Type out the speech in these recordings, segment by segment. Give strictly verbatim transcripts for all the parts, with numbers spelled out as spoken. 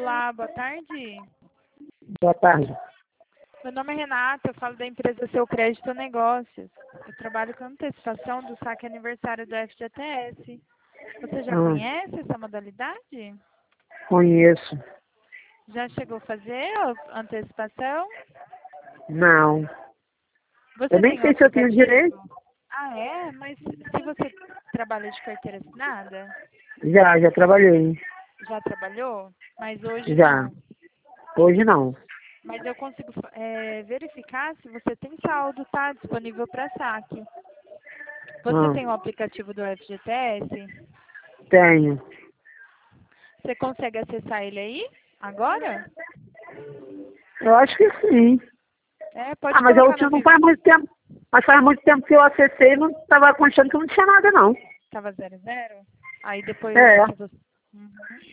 Olá, boa tarde. Boa tarde. Meu nome é Renata, eu falo da empresa Seu Crédito Negócios. Eu trabalho com antecipação do saque aniversário do F G T S. Você já Ah, conhece essa modalidade? conheço. Já chegou a fazer a antecipação? Não. Você Eu nem tem o sei se eu tenho direito. aplicativo? Ah, é? Mas se você trabalha de carteira assinada, Já, já trabalhei. já trabalhou? Mas hoje Já. não. Hoje não. Mas eu consigo é, verificar se você tem saldo, tá? Disponível para saque. Você Ah, tem o aplicativo do F G T S? tenho. Você consegue acessar ele aí? Agora? Eu acho que sim. É, Ah, pode mas eu colocar no tinha- não Vivo. faz muito tempo. Mas faz muito tempo que eu acessei e não estava achando que não tinha nada, não. Tava zero zero? Aí depois É. que você... Uhum.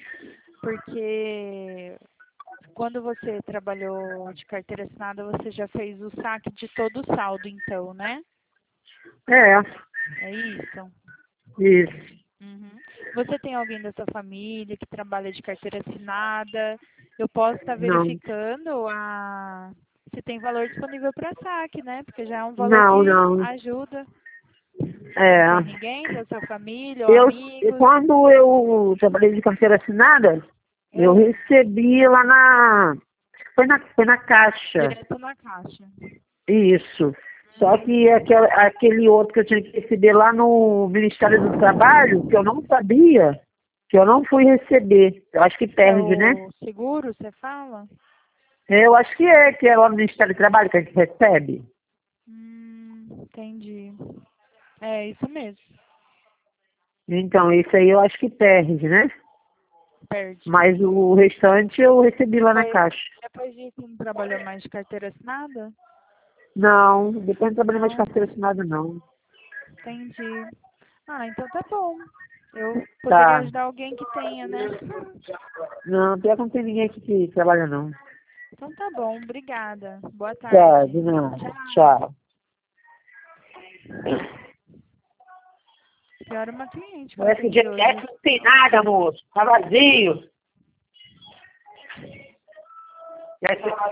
Porque quando você trabalhou de carteira assinada, você já fez o saque de todo o saldo, então, né? É. É isso? Isso. Uhum. Você tem alguém da sua família que trabalha de carteira assinada? Eu posso estar Não. verificando a... se tem valor disponível para saque, né? Porque já é um valor Não, que não. ajuda. Não É. tem ninguém da sua família ou Eu, amigos? quando eu trabalhei de carteira assinada, eu É, recebi lá na. Foi na, foi na caixa. direto na caixa. Isso. Só Uhum. que aquele, aquele outro que eu tinha que receber lá no Ministério do Trabalho, que eu não sabia, que eu não fui receber. Eu acho que Que é perde, né? o seguro, você fala? Eu acho que é, que é lá no Ministério do Trabalho que a gente recebe. Hum, entendi. É isso mesmo. Então, isso aí eu acho que perde, né? Perde. Mas o restante eu recebi lá na Depois, caixa. depois disso, não trabalhou mais de carteira assinada? Não, depois não trabalhei mais de Não, carteira assinada, não. entendi. Ah, então tá bom. Eu poderia Tá. ajudar alguém que tenha, né? Não, pior que não tem ninguém aqui que trabalha, não. Então tá bom, obrigada. Boa Tá, tarde. de nada. Tchau. Tchau. Pior uma cliente que eu Parece que o atendi dia dez hoje. não tem nada, moço. Tá vazio.